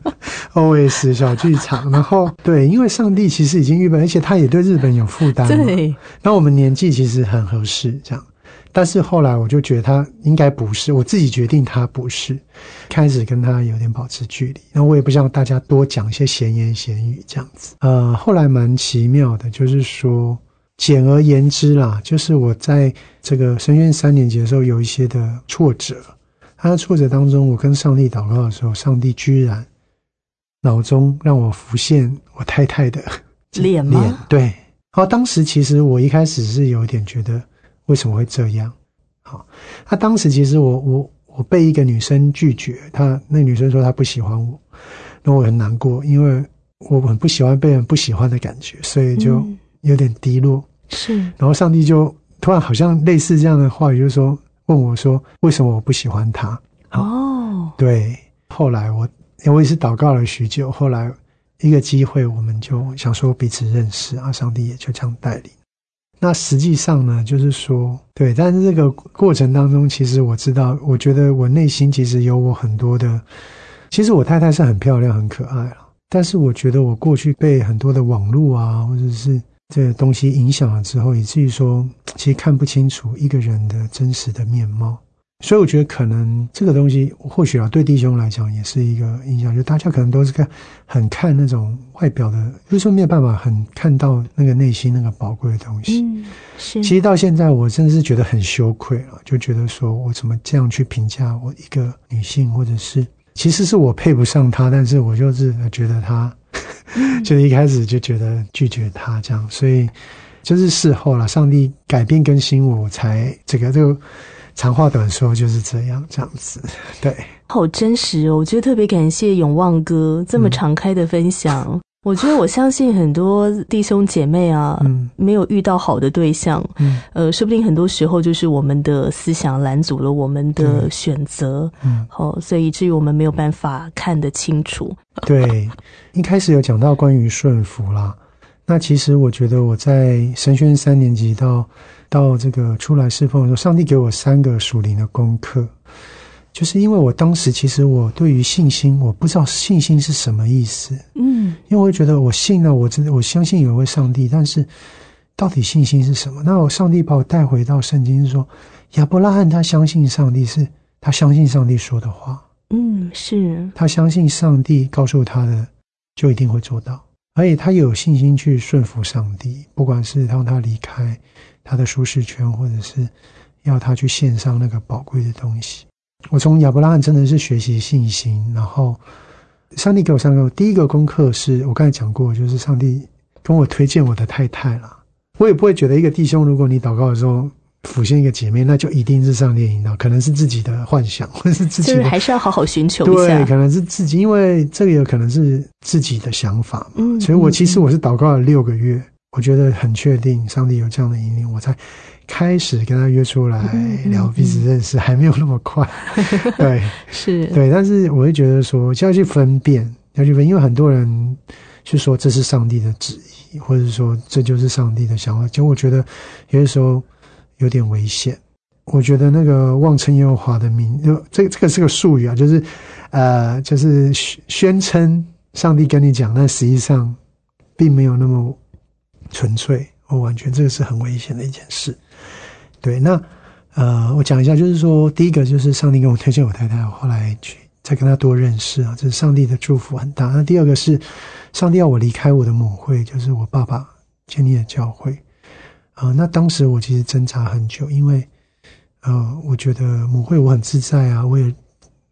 B: OS 小剧场。然后对，因为上帝其实已经预备，而且他也对日本有负担嘛。对。那我们年纪其实很合适这样。但是后来我就觉得他应该不是，我自己决定他不是，开始跟他有点保持距离。那我也不想大家多讲一些闲言闲语这样子。后来蛮奇妙的，就是说简而言之啦，就是我在这个神学院3年级的时候有一些的挫折。他的挫折当中，我跟上帝祷告的时候，上帝居然脑中让我浮现我太太的
A: 脸吗？
B: 对。然后当时其实我一开始是有点觉得为什么会这样？好，那当时其实我被一个女生拒绝，那女生说她不喜欢我，那我很难过，因为我很不喜欢被人不喜欢的感觉，所以就有点低落。
A: 是，
B: 然后上帝就突然好像类似这样的话语，就是说问我说为什么我不喜欢他？
A: 哦，
B: 对，后来我也是祷告了许久，后来一个机会我们就想说彼此认识啊，上帝也就这样带领。那实际上呢，就是说，对，但是这个过程当中，其实我知道，我觉得我内心其实有我很多的，其实我太太是很漂亮、很可爱了，但是我觉得我过去被很多的网络啊，或者是这个东西影响了之后，以至于说，其实看不清楚一个人的真实的面貌。所以我觉得可能这个东西或许对弟兄来讲也是一个影响，就大家可能都是很看那种外表的，就是说没有办法很看到那个内心那个宝贵的东西。
A: 是。
B: 其实到现在我真的是觉得很羞愧了，就觉得说我怎么这样去评价我一个女性，或者是其实是我配不上她，但是我就是觉得她就是一开始就觉得拒绝她这样，所以就是事后了，上帝改变更新我才这个长话短说就是这样子。对，
A: 好真实哦，我觉得特别感谢永旺哥这么敞开的分享。我觉得我相信很多弟兄姐妹啊，没有遇到好的对象，说不定很多时候就是我们的思想拦阻了我们的选择，所以以至于我们没有办法看得清楚。
B: 对，一开始有讲到关于顺服啦，那其实我觉得我在神学院3年级到这个出来侍奉的时候，上帝给我3个属灵的功课，就是因为我当时其实我对于信心，我不知道信心是什么意思，因为我会觉得我信了，我相信有一位上帝，但是到底信心是什么？那上帝把我带回到圣经，是说亚伯拉罕他相信上帝，是他相信上帝说的话，
A: 是
B: 他相信上帝告诉他的就一定会做到，而且他有信心去顺服上帝，不管是让他离开他的舒适圈，或者是要他去献上那个宝贵的东西。我从亚伯拉罕真的是学习信心，然后上帝给我3个，第一个功课是我刚才讲过，就是上帝跟我推荐我的太太啦。我也不会觉得一个弟兄，如果你祷告的时候浮现一个姐妹，那就一定是上帝引导，可能是自己的幻想，或者是自己的，
A: 就是还是要好好寻求一下。
B: 对，可能是自己，因为这个有可能是自己的想法嘛。所以我其实是祷告了6个月，我觉得很确定上帝有这样的引领，我才开始跟他约出来聊彼此认识，还没有那么快。对，
A: 是，
B: 对，但是我会觉得说就要去分辨，因为很多人去说这是上帝的旨意，或者说这就是上帝的想法，就我觉得有些时候有点危险。我觉得那个妄称耶和华的名，这个是个术语啊，就是宣称上帝跟你讲，但实际上并没有那么纯粹或完全，这个是很危险的一件事。对，那我讲一下，就是说第一个就是上帝跟我推荐我太太，我后来去再跟她多认识啊，这是上帝的祝福很大。那第二个是上帝要我离开我的母会，就是我爸爸建立的教会。那当时我其实挣扎很久，因为我觉得母会我很自在啊，我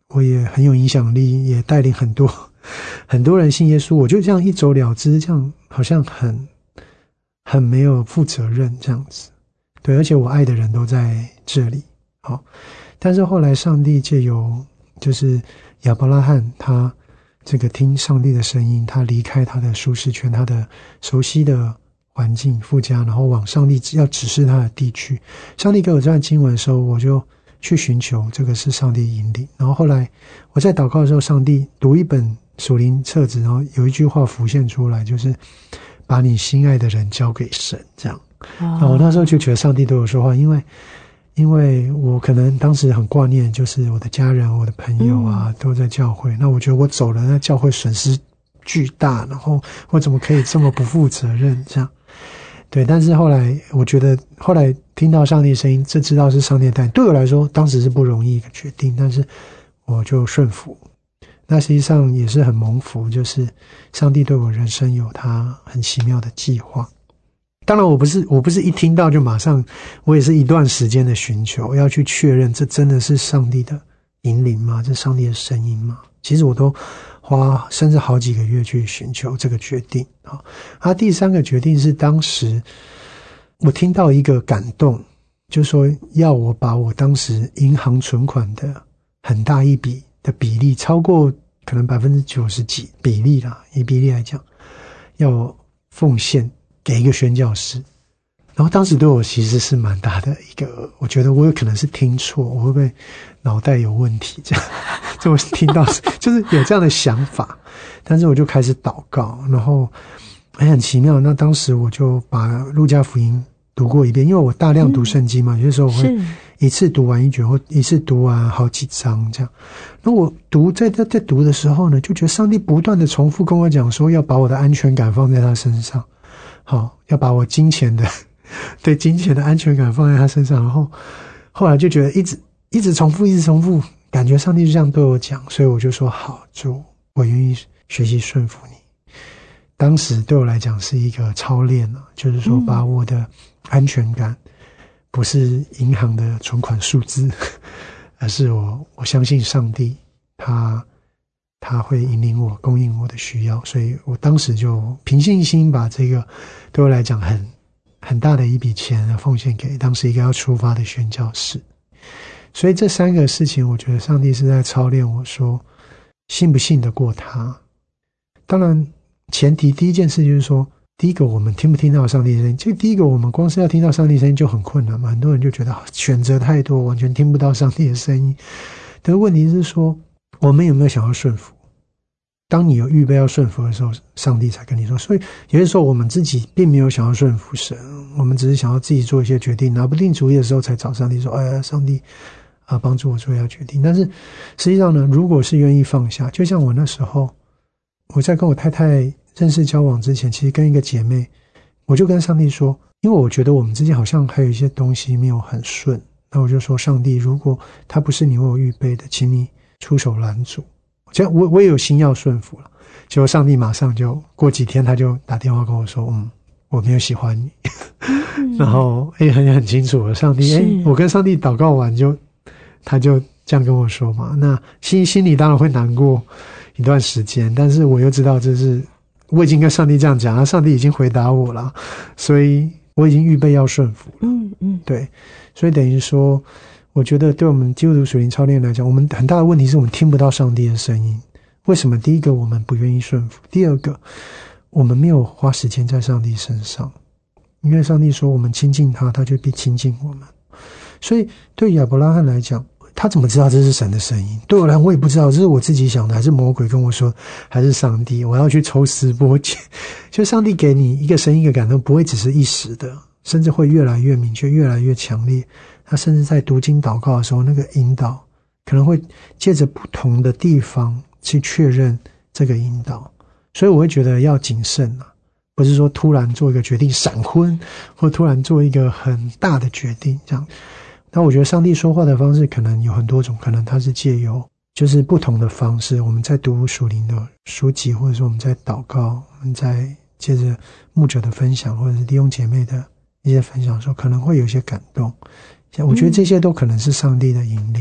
B: 我也很有影响力，也带领很多人信耶稣，我就这样一走了之，这样好像很没有负责任这样子。对，而且我爱的人都在这里。好，但是后来上帝借由就是亚伯拉罕，他这个听上帝的声音，他离开他的舒适圈，他的熟悉的环境父家，然后往上帝要指示他的地区。上帝给我这段经文的时候，我就去寻求这个是上帝引领。然后后来我在祷告的时候，上帝读一本属灵册子，然后有一句话浮现出来，就是把你心爱的人交给神，这样。然后我那时候就觉得上帝对我说话，因为我可能当时很挂念，就是我的家人、我的朋友啊，都在教会。那我觉得我走了，那教会损失巨大，然后我怎么可以这么不负责任？这样，对。但是后来，我觉得后来听到上帝的声音，这知道是上帝的带领，对我来说，当时是不容易一个决定，但是我就顺服。那实际上也是很蒙福，就是上帝对我人生有他很奇妙的计划。当然我不是一听到就马上，我也是一段时间的寻求，要去确认这真的是上帝的引领吗？这上帝的声音吗？其实我都花甚至好几个月去寻求这个决定。第三个决定是当时我听到一个感动，就是说要我把我当时银行存款的很大一笔的比例，超过可能90%几比例啦，以比例来讲，要奉献给一个宣教士。然后当时对我其实是蛮大的一个，我觉得我有可能是听错，我会不会脑袋有问题这样，就我听到就是有这样的想法。但是我就开始祷告，然后很奇妙，那当时我就把路加福音读过一遍，因为我大量读圣经嘛，有些时候我会一次读完一卷，或一次读完好几章这样。那我在读的时候呢，就觉得上帝不断的重复跟我讲说，要把我的安全感放在他身上，好，要把我对金钱的安全感放在他身上。然后后来就觉得一直重复，感觉上帝就这样对我讲，所以我就说好，主，我愿意学习顺服你。当时对我来讲是一个操练啊，就是说把我的安全感不是银行的存款数字，而是我相信上帝，他会引领我，供应我的需要。所以我当时就凭信心把这个对我来讲很大的一笔钱奉献给当时一个要出发的宣教士。所以这三个事情，我觉得上帝是在操练我说信不信得过他。当然前提第一件事就是说，第一个我们听不听到上帝的声音，这第一个我们光是要听到上帝的声音就很困难嘛，很多人就觉得选择太多，完全听不到上帝的声音。但问题是说，我们有没有想要顺服？当你有预备要顺服的时候，上帝才跟你说。所以有些时候我们自己并没有想要顺服神，我们只是想要自己做一些决定，拿不定主意的时候才找上帝说，上帝帮助我做一下决定。但是实际上呢，如果是愿意放下，就像我那时候我在跟我太太认识交往之前，其实跟一个姐妹，我就跟上帝说，因为我觉得我们之间好像还有一些东西没有很顺，那我就说，上帝，如果他不是你为我预备的，请你出手拦阻。这样我也有心要顺服了，结果上帝马上就过几天他就打电话跟我说，我没有喜欢你。然后很清楚了，上帝我跟上帝祷告完他就这样跟我说嘛，那心里当然会难过一段时间，但是我又知道这是我已经跟上帝这样讲了，上帝已经回答我了，所以我已经预备要顺服了。对，所以等于说我觉得对我们基督徒属灵操练来讲，我们很大的问题是我们听不到上帝的声音。为什么？第一个我们不愿意顺服，第二个我们没有花时间在上帝身上，因为上帝说我们亲近他，他就必亲近我们。所以对亚伯拉罕来讲，他怎么知道这是神的声音？对我来讲我也不知道，这是我自己想的，还是魔鬼跟我说，还是上帝？我要去抽丝剥茧。就上帝给你一个声音一个感动，不会只是一时的，甚至会越来越明确，越来越强烈。他甚至在读经祷告的时候，那个引导可能会借着不同的地方去确认这个引导。所以我会觉得要谨慎啊，不是说突然做一个决定闪婚，或突然做一个很大的决定这样。那我觉得上帝说话的方式可能有很多种，可能他是借由就是不同的方式，我们在读属灵的书籍，或者说我们在祷告，我们在借着牧者的分享，或者是弟兄姐妹的一些分享的时候，可能会有一些感动。我觉得这些都可能是上帝的引领。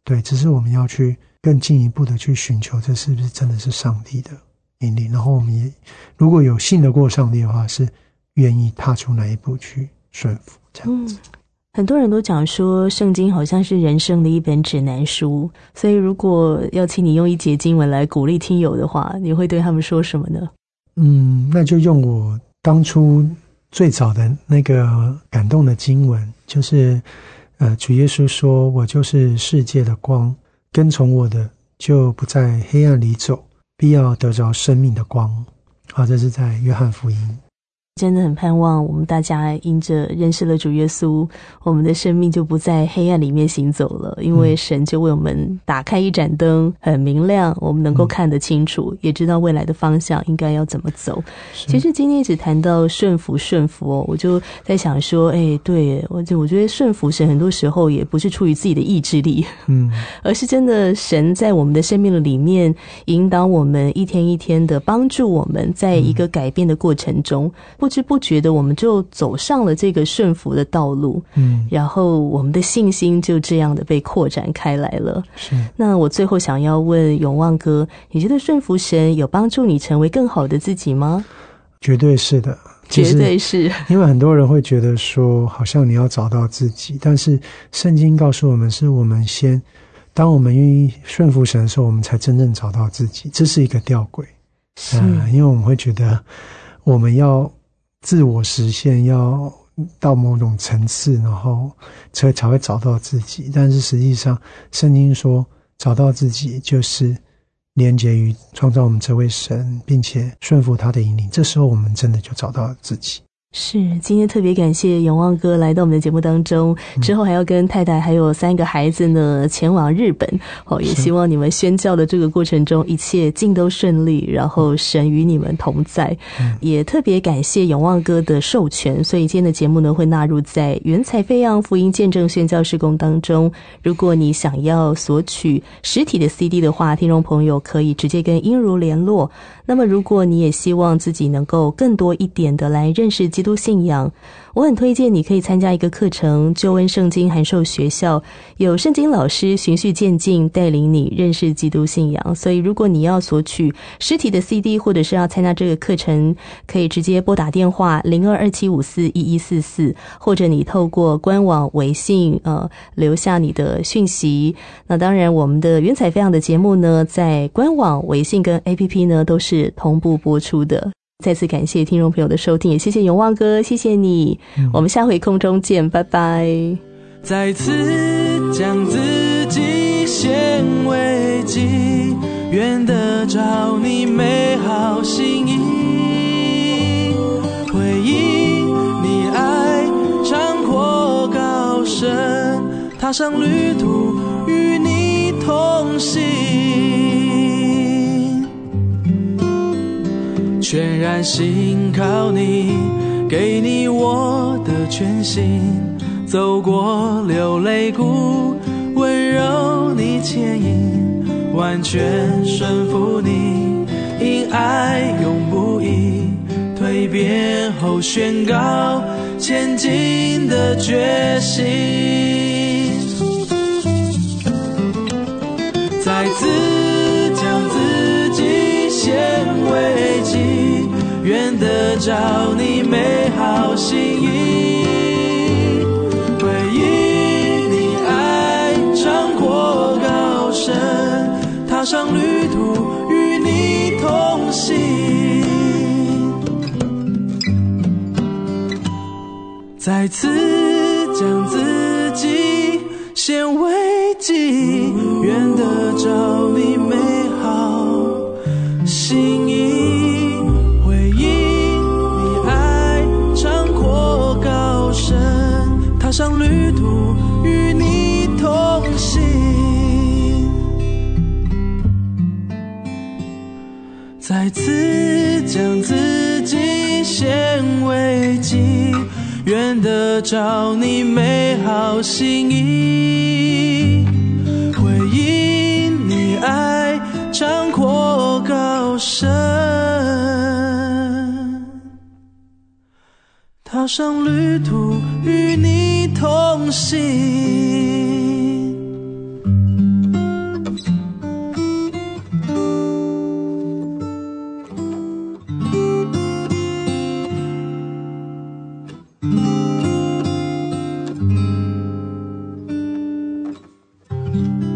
B: 对，只是我们要去更进一步的去寻求这是不是真的是上帝的引领，然后我们也如果有信得过上帝的话，是愿意踏出那一步去顺服这样子。
A: 很多人都讲说圣经好像是人生的一本指南书，所以如果要请你用一节经文来鼓励听友的话，你会对他们说什么呢？
B: 那就用我当初最早的那个感动的经文，就是主耶稣说，我就是世界的光，跟从我的就不在黑暗里走，必要得着生命的光。这是在约翰福音。
A: 真的很盼望我们大家因着认识了主耶稣，我们的生命就不在黑暗里面行走了，因为神就为我们打开一盏灯，很明亮，我们能够看得清楚，也知道未来的方向应该要怎么走。其实今天一直谈到顺服我就在想说，对，我觉得顺服神很多时候也不是出于自己的意志力，而是真的神在我们的生命的里面引导我们，一天一天的帮助我们，在一个改变的过程中，不知不觉的我们就走上了这个顺服的道路，然后我们的信心就这样的被扩展开来了。
B: 是。
A: 那我最后想要问永旺哥，你觉得顺服神有帮助你成为更好的自己吗？
B: 绝对是的，
A: 绝对是。
B: 因为很多人会觉得说好像你要找到自己，但是圣经告诉我们，是我们先当我们愿意顺服神的时候，我们才真正找到自己。这是一个吊诡，因为我们会觉得我们要自我实现，要到某种层次，然后才会找到自己。但是实际上圣经说找到自己就是连结于创造我们这位神，并且顺服他的引领，这时候我们真的就找到了自己。
A: 是，今天特别感谢永旺哥来到我们的节目当中，之后还要跟太太还有3个孩子呢前往日本，也希望你们宣教的这个过程中一切尽都顺利，然后神与你们同在。也特别感谢永旺哥的授权，所以今天的节目呢会纳入在原彩飞扬福音见证宣教事工当中。如果你想要索取实体的 CD 的话，听众朋友可以直接跟英如联络。那么如果你也希望自己能够更多一点的来认识基督信仰，我很推荐你可以参加一个课程，救恩圣经函授学校，有圣经老师循序渐进带领你认识基督信仰。所以如果你要索取实体的 CD 或者是要参加这个课程，可以直接拨打电话0227541144，或者你透过官网微信留下你的讯息。那当然我们的原彩飞扬的节目呢，在官网微信跟 APP 呢都是同步播出的。再次感谢听众朋友的收听，也谢谢永旺哥，谢谢你，我们下回空中见，拜拜。
D: 再次将自己献为祭，愿得着你美好心意，回应你爱长阔高深，踏上旅途与你同行，全然信靠你，给你我的全心，走过流泪谷，温柔你牵引，完全顺服你，因爱永不移，蜕变后宣告前进的决心，再次将自己献为祭，愿得着你美好心意，回应你爱长阔高深，踏上旅途与你同行，再次将自己献为祭，愿得着你美好心意，回应你爱长阔高深，踏上旅途与你同行，再次将自己献为祭，愿得着你美好心意，回应你爱长阔高深，踏上旅途与你同行。
C: 你。